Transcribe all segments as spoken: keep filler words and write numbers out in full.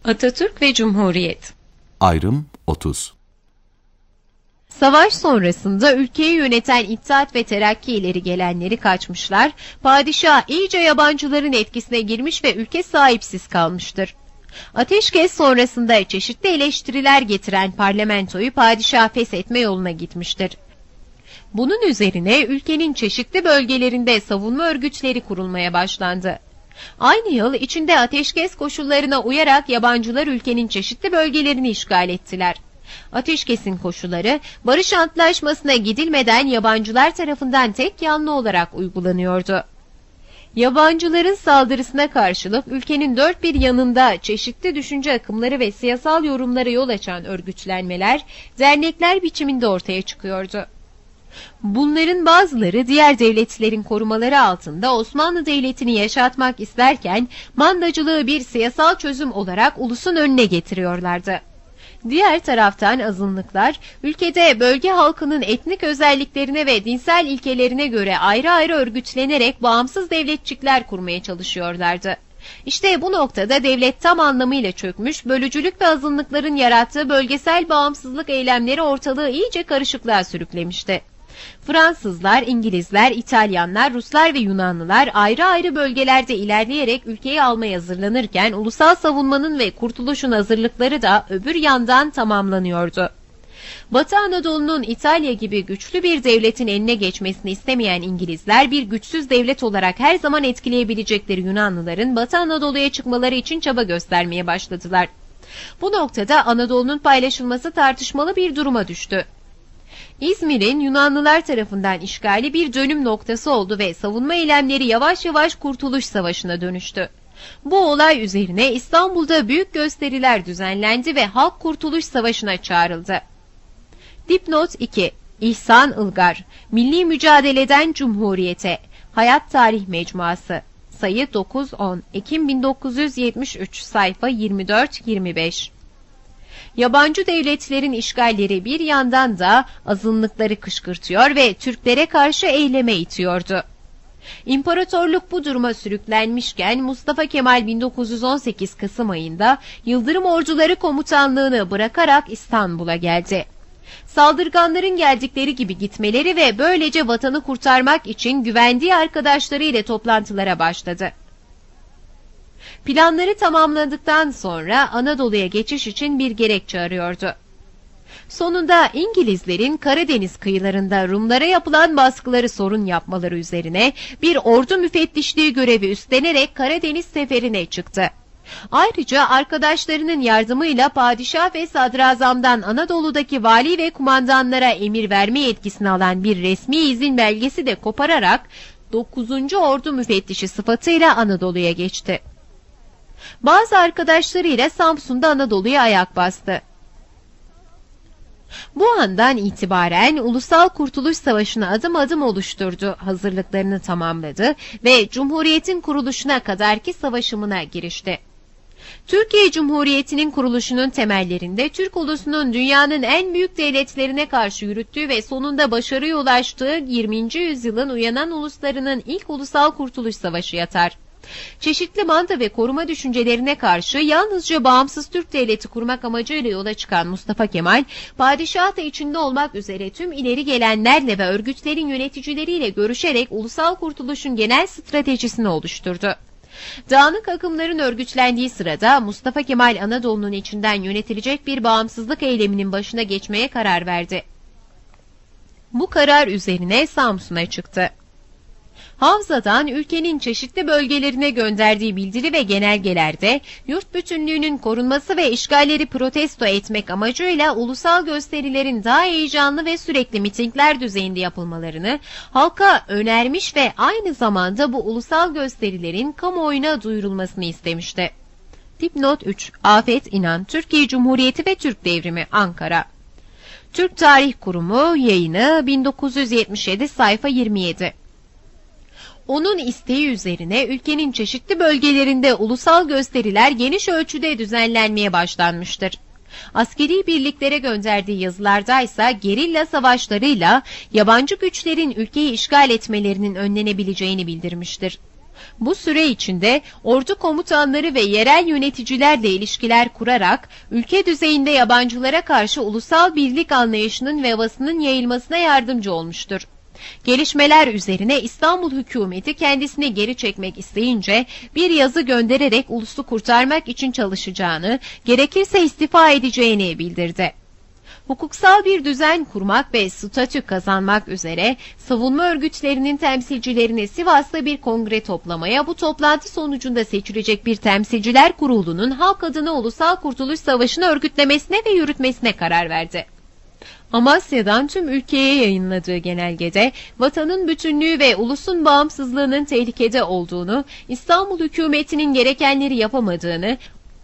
Atatürk ve Cumhuriyet. Ayrım otuz. Savaş sonrasında ülkeyi yöneten İttihat ve Terakki ileri gelenleri kaçmışlar, padişah iyice yabancıların etkisine girmiş ve ülke sahipsiz kalmıştır. Ateşkes sonrasında çeşitli eleştiriler getiren parlamentoyu padişah feshetme yoluna gitmiştir. Bunun üzerine ülkenin çeşitli bölgelerinde savunma örgütleri kurulmaya başlandı. Aynı yıl içinde ateşkes koşullarına uyarak yabancılar ülkenin çeşitli bölgelerini işgal ettiler. Ateşkesin koşulları barış antlaşmasına gidilmeden yabancılar tarafından tek yanlı olarak uygulanıyordu. Yabancıların saldırısına karşılık ülkenin dört bir yanında çeşitli düşünce akımları ve siyasal yorumlara yol açan örgütlenmeler, dernekler biçiminde ortaya çıkıyordu. Bunların bazıları diğer devletlerin korumaları altında Osmanlı Devleti'ni yaşatmak isterken mandacılığı bir siyasal çözüm olarak ulusun önüne getiriyorlardı. Diğer taraftan azınlıklar, ülkede bölge halkının etnik özelliklerine ve dinsel ilkelerine göre ayrı ayrı örgütlenerek bağımsız devletçikler kurmaya çalışıyorlardı. İşte bu noktada devlet tam anlamıyla çökmüş, bölücülük ve azınlıkların yarattığı bölgesel bağımsızlık eylemleri ortalığı iyice karışıklığa sürüklemişti. Fransızlar, İngilizler, İtalyanlar, Ruslar ve Yunanlılar ayrı ayrı bölgelerde ilerleyerek ülkeyi almaya hazırlanırken ulusal savunmanın ve kurtuluşun hazırlıkları da öbür yandan tamamlanıyordu. Batı Anadolu'nun İtalya gibi güçlü bir devletin eline geçmesini istemeyen İngilizler, bir güçsüz devlet olarak her zaman etkileyebilecekleri Yunanlıların Batı Anadolu'ya çıkmaları için çaba göstermeye başladılar. Bu noktada Anadolu'nun paylaşılması tartışmalı bir duruma düştü. İzmir'in Yunanlılar tarafından işgali bir dönüm noktası oldu ve savunma eylemleri yavaş yavaş Kurtuluş Savaşı'na dönüştü. Bu olay üzerine İstanbul'da büyük gösteriler düzenlendi ve halk Kurtuluş Savaşı'na çağrıldı. Dipnot iki. İhsan Ilgar, Milli Mücadeleden Cumhuriyete, Hayat Tarih Mecmuası, sayı dokuz on, Ekim bin dokuz yüz yetmiş üç, sayfa yirmi dört yirmi beş. Yabancı devletlerin işgalleri bir yandan da azınlıkları kışkırtıyor ve Türklere karşı eyleme itiyordu. İmparatorluk bu duruma sürüklenmişken Mustafa Kemal bin dokuz yüz on sekiz Kasım ayında Yıldırım Orduları Komutanlığını bırakarak İstanbul'a geldi. Saldırganların geldikleri gibi gitmeleri ve böylece vatanı kurtarmak için güvendiği arkadaşları ile toplantılara başladı. Planları tamamladıktan sonra Anadolu'ya geçiş için bir gerekçe arıyordu. Sonunda İngilizlerin Karadeniz kıyılarında Rumlara yapılan baskıları sorun yapmaları üzerine bir ordu müfettişliği görevi üstlenerek Karadeniz seferine çıktı. Ayrıca arkadaşlarının yardımıyla padişah ve sadrazamdan Anadolu'daki vali ve kumandanlara emir verme yetkisini alan bir resmi izin belgesi de kopararak dokuzuncu Ordu müfettişi sıfatıyla Anadolu'ya geçti. Bazı arkadaşlarıyla Samsun'da Anadolu'ya ayak bastı. Bu andan itibaren Ulusal Kurtuluş Savaşı'nı adım adım oluşturdu, hazırlıklarını tamamladı ve Cumhuriyet'in kuruluşuna kadarki savaşımına girişti. Türkiye Cumhuriyeti'nin kuruluşunun temellerinde Türk ulusunun dünyanın en büyük devletlerine karşı yürüttüğü ve sonunda başarıya ulaştığı yirminci yüzyılın uyanan uluslarının ilk Ulusal Kurtuluş Savaşı yatar. Çeşitli manda ve koruma düşüncelerine karşı yalnızca bağımsız Türk devleti kurmak amacıyla yola çıkan Mustafa Kemal, padişah da içinde olmak üzere tüm ileri gelenlerle ve örgütlerin yöneticileriyle görüşerek ulusal kurtuluşun genel stratejisini oluşturdu. Dağınık akımların örgütlendiği sırada Mustafa Kemal Anadolu'nun içinden yönetilecek bir bağımsızlık eyleminin başına geçmeye karar verdi. Bu karar üzerine Samsun'a çıktı. Havza'dan ülkenin çeşitli bölgelerine gönderdiği bildiri ve genelgelerde yurt bütünlüğünün korunması ve işgalleri protesto etmek amacıyla ulusal gösterilerin daha heyecanlı ve sürekli mitingler düzeyinde yapılmalarını halka önermiş ve aynı zamanda bu ulusal gösterilerin kamuoyuna duyurulmasını istemişti. Dipnot üç. Afet İnan, Türkiye Cumhuriyeti ve Türk Devrimi, Ankara. Türk Tarih Kurumu, yayını bin dokuz yüz yetmiş yedi, sayfa yirmi yedi. Onun isteği üzerine ülkenin çeşitli bölgelerinde ulusal gösteriler geniş ölçüde düzenlenmeye başlanmıştır. Askeri birliklere gönderdiği yazılardaysa gerilla savaşlarıyla yabancı güçlerin ülkeyi işgal etmelerinin önlenebileceğini bildirmiştir. Bu süre içinde ordu komutanları ve yerel yöneticilerle ilişkiler kurarak ülke düzeyinde yabancılara karşı ulusal birlik anlayışının ve havasının yayılmasına yardımcı olmuştur. Gelişmeler üzerine İstanbul hükümeti kendisini geri çekmek isteyince bir yazı göndererek ulusu kurtarmak için çalışacağını, gerekirse istifa edeceğini bildirdi. Hukuksal bir düzen kurmak ve statü kazanmak üzere savunma örgütlerinin temsilcilerini Sivas'ta bir kongre toplamaya, bu toplantı sonucunda seçilecek bir temsilciler kurulunun halk adına Ulusal Kurtuluş Savaşı'nı örgütlemesine ve yürütmesine karar verdi. Amasya'dan tüm ülkeye yayınladığı genelgede vatanın bütünlüğü ve ulusun bağımsızlığının tehlikede olduğunu, İstanbul hükümetinin gerekenleri yapamadığını,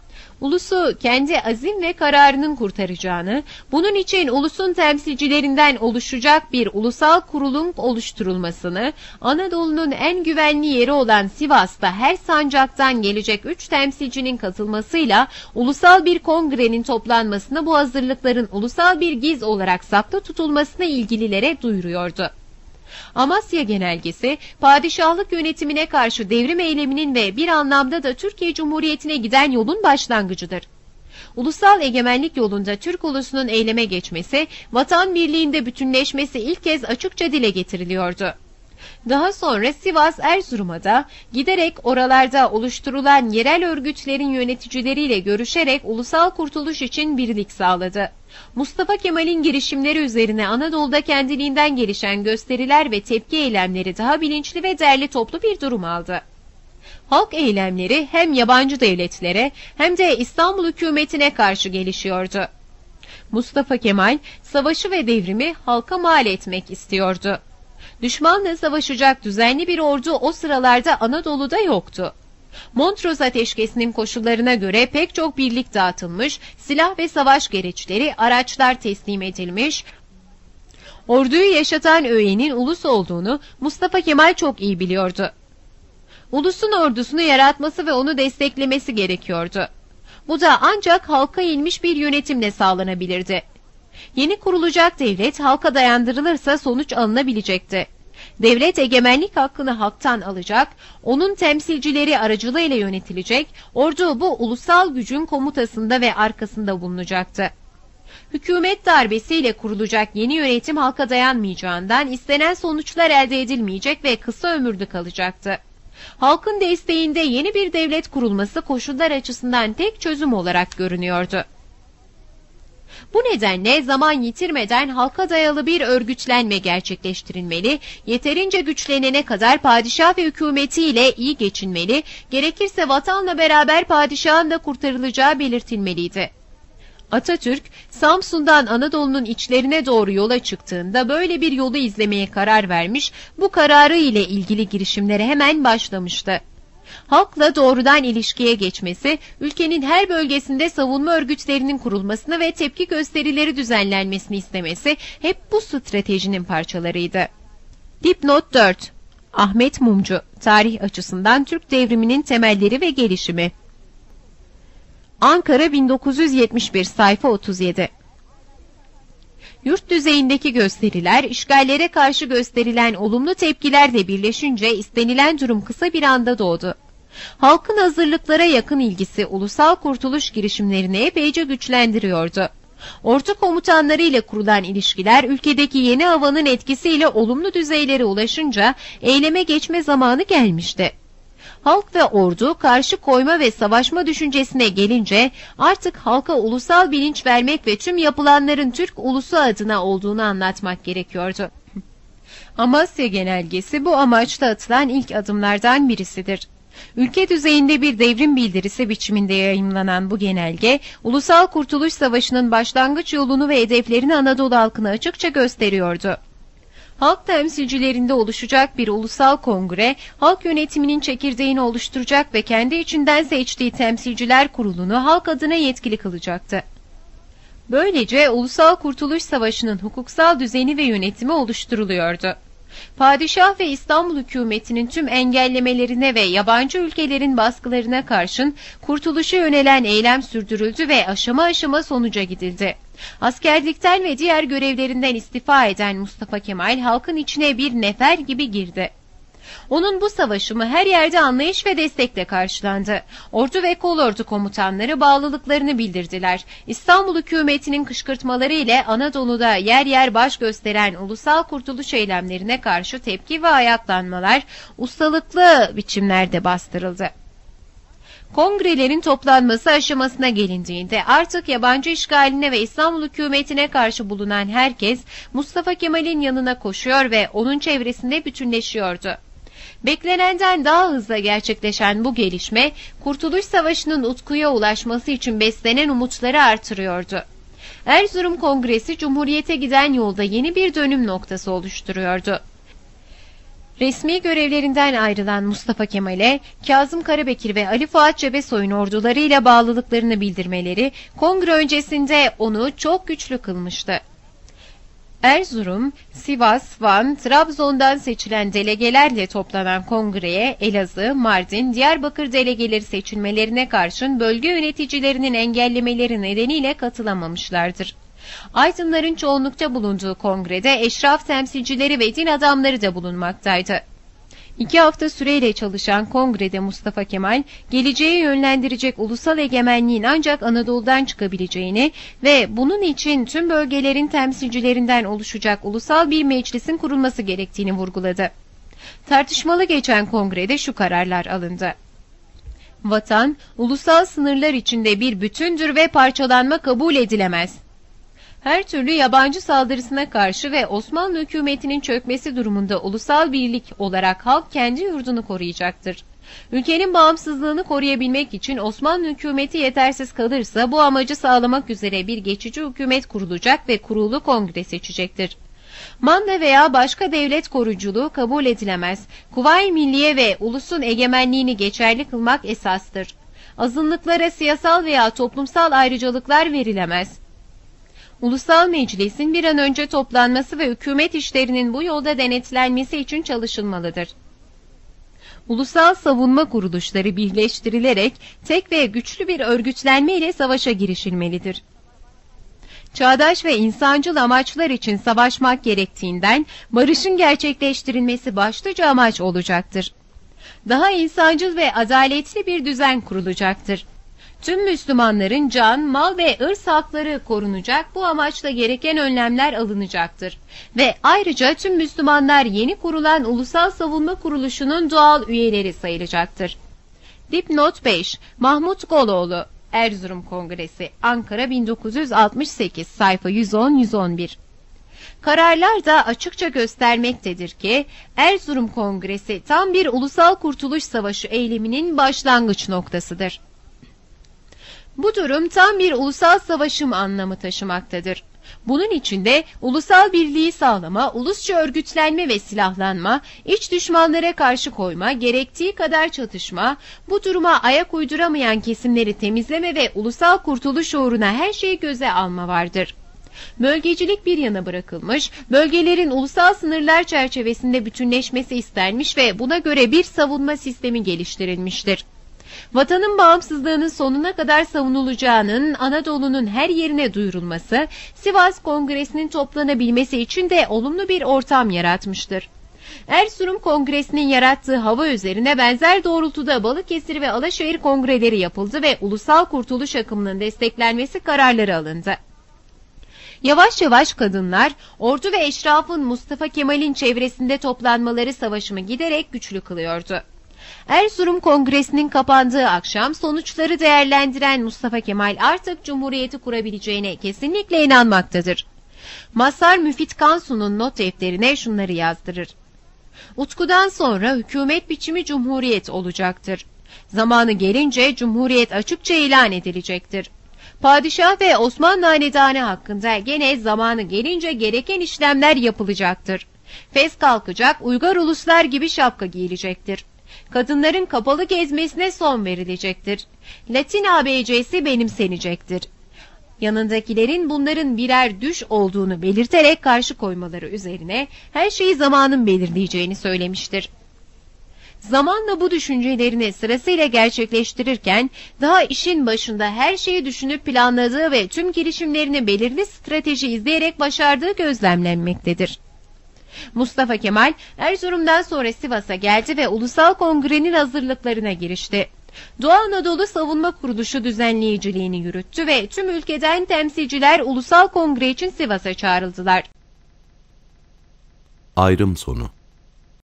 ulusu kendi azim ve kararının kurtaracağını, bunun için ulusun temsilcilerinden oluşacak bir ulusal kurulun oluşturulmasını, Anadolu'nun en güvenli yeri olan Sivas'ta her sancaktan gelecek üç temsilcinin katılmasıyla ulusal bir kongrenin toplanmasını, bu hazırlıkların ulusal bir giz olarak saklı tutulmasını ilgililere duyuruyordu. Amasya Genelgesi, padişahlık yönetimine karşı devrim eyleminin ve bir anlamda da Türkiye Cumhuriyeti'ne giden yolun başlangıcıdır. Ulusal egemenlik yolunda Türk ulusunun eyleme geçmesi, vatan birliğinde bütünleşmesi ilk kez açıkça dile getiriliyordu. Daha sonra Sivas, Erzurum'a da giderek oralarda oluşturulan yerel örgütlerin yöneticileriyle görüşerek ulusal kurtuluş için birlik sağladı. Mustafa Kemal'in girişimleri üzerine Anadolu'da kendiliğinden gelişen gösteriler ve tepki eylemleri daha bilinçli ve derli toplu bir durum aldı. Halk eylemleri hem yabancı devletlere hem de İstanbul hükümetine karşı gelişiyordu. Mustafa Kemal, savaşı ve devrimi halka mal etmek istiyordu. Düşmanla savaşacak düzenli bir ordu o sıralarda Anadolu'da yoktu. Montröz Ateşkesi'nin koşullarına göre pek çok birlik dağıtılmış, silah ve savaş gereçleri, araçlar teslim edilmiş. Orduyu yaşatan öğenin ulus olduğunu Mustafa Kemal çok iyi biliyordu. Ulusun ordusunu yaratması ve onu desteklemesi gerekiyordu. Bu da ancak halka inmiş bir yönetimle sağlanabilirdi. Yeni kurulacak devlet halka dayandırılırsa sonuç alınabilecekti. Devlet egemenlik hakkını halktan alacak, onun temsilcileri aracılığıyla yönetilecek, ordu bu ulusal gücün komutasında ve arkasında bulunacaktı. Hükümet darbesiyle kurulacak yeni yönetim halka dayanmayacağından istenen sonuçlar elde edilmeyecek ve kısa ömürlü kalacaktı. Halkın desteğinde yeni bir devlet kurulması koşullar açısından tek çözüm olarak görünüyordu. Bu nedenle zaman yitirmeden halka dayalı bir örgütlenme gerçekleştirilmeli, yeterince güçlenene kadar padişah ve hükümetiyle iyi geçinmeli, gerekirse vatanla beraber padişahın da kurtarılacağı belirtilmeliydi. Atatürk, Samsun'dan Anadolu'nun içlerine doğru yola çıktığında böyle bir yolu izlemeye karar vermiş, bu kararı ile ilgili girişimlere hemen başlamıştı. Halkla doğrudan ilişkiye geçmesi, ülkenin her bölgesinde savunma örgütlerinin kurulmasını ve tepki gösterileri düzenlenmesini istemesi hep bu stratejinin parçalarıydı. Dipnot dört. Ahmet Mumcu, tarih açısından Türk devriminin temelleri ve gelişimi. Ankara bin dokuz yüz yetmiş bir, sayfa otuz yedi. Yurt düzeyindeki gösteriler, işgallere karşı gösterilen olumlu tepkilerle birleşince istenilen durum kısa bir anda doğdu. Halkın hazırlıklara yakın ilgisi ulusal kurtuluş girişimlerini epeyce güçlendiriyordu. Ordu komutanları ile kurulan ilişkiler ülkedeki yeni havanın etkisiyle olumlu düzeylere ulaşınca eyleme geçme zamanı gelmişti. Halk ve ordu karşı koyma ve savaşma düşüncesine gelince artık halka ulusal bilinç vermek ve tüm yapılanların Türk ulusu adına olduğunu anlatmak gerekiyordu. Amasya Genelgesi bu amaçla atılan ilk adımlardan birisidir. Ülke düzeyinde bir devrim bildirisi biçiminde yayımlanan bu genelge, Ulusal Kurtuluş Savaşı'nın başlangıç yolunu ve hedeflerini Anadolu halkına açıkça gösteriyordu. Halk temsilcilerinde oluşacak bir ulusal kongre, halk yönetiminin çekirdeğini oluşturacak ve kendi içinden seçtiği temsilciler kurulunu halk adına yetkili kılacaktı. Böylece Ulusal Kurtuluş Savaşı'nın hukuksal düzeni ve yönetimi oluşturuluyordu. Padişah ve İstanbul hükümetinin tüm engellemelerine ve yabancı ülkelerin baskılarına karşın kurtuluşa yönelen eylem sürdürüldü ve aşama aşama sonuca gidildi. Askerlikten ve diğer görevlerinden istifa eden Mustafa Kemal halkın içine bir nefer gibi girdi. Onun bu savaşımı her yerde anlayış ve destekle karşılandı. Ordu ve kolordu komutanları bağlılıklarını bildirdiler. İstanbul hükümetinin kışkırtmaları ile Anadolu'da yer yer baş gösteren ulusal kurtuluş eylemlerine karşı tepki ve ayaklanmalar ustalıklı biçimlerde bastırıldı. Kongrelerin toplanması aşamasına gelindiğinde artık yabancı işgaline ve İstanbul hükümetine karşı bulunan herkes Mustafa Kemal'in yanına koşuyor ve onun çevresinde bütünleşiyordu. Beklenenden daha hızlı gerçekleşen bu gelişme, Kurtuluş Savaşı'nın utkuya ulaşması için beslenen umutları artırıyordu. Erzurum Kongresi, Cumhuriyete giden yolda yeni bir dönüm noktası oluşturuyordu. Resmi görevlerinden ayrılan Mustafa Kemal'e, Kazım Karabekir ve Ali Fuat Cebesoy'un ordularıyla bağlılıklarını bildirmeleri, kongre öncesinde onu çok güçlü kılmıştı. Erzurum, Sivas, Van, Trabzon'dan seçilen delegelerle toplanan kongreye Elazığ, Mardin, Diyarbakır delegeleri seçilmelerine karşın bölge yöneticilerinin engellemeleri nedeniyle katılamamışlardır. Aydınların çoğunlukta bulunduğu kongrede eşraf temsilcileri ve din adamları da bulunmaktaydı. İki hafta süreyle çalışan kongrede Mustafa Kemal, geleceğe yönlendirecek ulusal egemenliğin ancak Anadolu'dan çıkabileceğini ve bunun için tüm bölgelerin temsilcilerinden oluşacak ulusal bir meclisin kurulması gerektiğini vurguladı. Tartışmalı geçen kongrede şu kararlar alındı. Vatan, ulusal sınırlar içinde bir bütündür ve parçalanma kabul edilemez. Her türlü yabancı saldırısına karşı ve Osmanlı hükümetinin çökmesi durumunda ulusal birlik olarak halk kendi yurdunu koruyacaktır. Ülkenin bağımsızlığını koruyabilmek için Osmanlı hükümeti yetersiz kalırsa bu amacı sağlamak üzere bir geçici hükümet kurulacak ve kurulu kongre seçecektir. Manda veya başka devlet koruculuğu kabul edilemez. Kuvayi Milliye ve ulusun egemenliğini geçerli kılmak esastır. Azınlıklara siyasal veya toplumsal ayrıcalıklar verilemez. Ulusal Meclis'in bir an önce toplanması ve hükümet işlerinin bu yolda denetlenmesi için çalışılmalıdır. Ulusal savunma kuruluşları birleştirilerek tek ve güçlü bir örgütlenme ile savaşa girişilmelidir. Çağdaş ve insancıl amaçlar için savaşmak gerektiğinden barışın gerçekleştirilmesi başlıca amaç olacaktır. Daha insancıl ve adaletli bir düzen kurulacaktır. Tüm Müslümanların can, mal ve ırz hakları korunacak, bu amaçla gereken önlemler alınacaktır. Ve ayrıca tüm Müslümanlar yeni kurulan Ulusal Savunma Kuruluşu'nun doğal üyeleri sayılacaktır. Dipnot beş. Mahmut Goloğlu, Erzurum Kongresi, Ankara bin dokuz yüz altmış sekiz, sayfa yüz on yüz on bir. Kararlar da açıkça göstermektedir ki, Erzurum Kongresi tam bir ulusal kurtuluş savaşı eyleminin başlangıç noktasıdır. Bu durum tam bir ulusal savaşım anlamı taşımaktadır. Bunun içinde ulusal birliği sağlama, ulusça örgütlenme ve silahlanma, iç düşmanlara karşı koyma, gerektiği kadar çatışma, bu duruma ayak uyduramayan kesimleri temizleme ve ulusal kurtuluş uğruna her şeyi göze alma vardır. Bölgecilik bir yana bırakılmış, bölgelerin ulusal sınırlar çerçevesinde bütünleşmesi istenmiş ve buna göre bir savunma sistemi geliştirilmiştir. Vatanın bağımsızlığının sonuna kadar savunulacağının Anadolu'nun her yerine duyurulması, Sivas Kongresi'nin toplanabilmesi için de olumlu bir ortam yaratmıştır. Erzurum Kongresi'nin yarattığı hava üzerine benzer doğrultuda Balıkesir ve Alaşehir kongreleri yapıldı ve ulusal kurtuluş akımının desteklenmesi kararları alındı. Yavaş yavaş kadınlar, ordu ve eşrafın Mustafa Kemal'in çevresinde toplanmaları savaşımı giderek güçlü kılıyordu. Erzurum Kongresi'nin kapandığı akşam sonuçları değerlendiren Mustafa Kemal artık Cumhuriyeti kurabileceğine kesinlikle inanmaktadır. Mazhar Müfit Kansu'nun not defterine şunları yazdırır. Utkudan sonra hükümet biçimi Cumhuriyet olacaktır. Zamanı gelince Cumhuriyet açıkça ilan edilecektir. Padişah ve Osmanlı Hanedanı hakkında gene zamanı gelince gereken işlemler yapılacaktır. Fes kalkacak, uygar uluslar gibi şapka giyilecektir. Kadınların kapalı gezmesine son verilecektir. Latin A B C'si benimsenecektir. Yanındakilerin bunların birer düş olduğunu belirterek karşı koymaları üzerine her şeyi zamanın belirleyeceğini söylemiştir. Zamanla bu düşüncelerini sırasıyla gerçekleştirirken daha işin başında her şeyi düşünüp planladığı ve tüm girişimlerini belirli strateji izleyerek başardığı gözlemlenmektedir. Mustafa Kemal Erzurum'dan sonra Sivas'a geldi ve Ulusal Kongre'nin hazırlıklarına girişti. Doğu Anadolu Savunma Kuruluşu düzenleyiciliğini yürüttü ve tüm ülkeden temsilciler Ulusal Kongre için Sivas'a çağrıldılar. Ayrım sonu.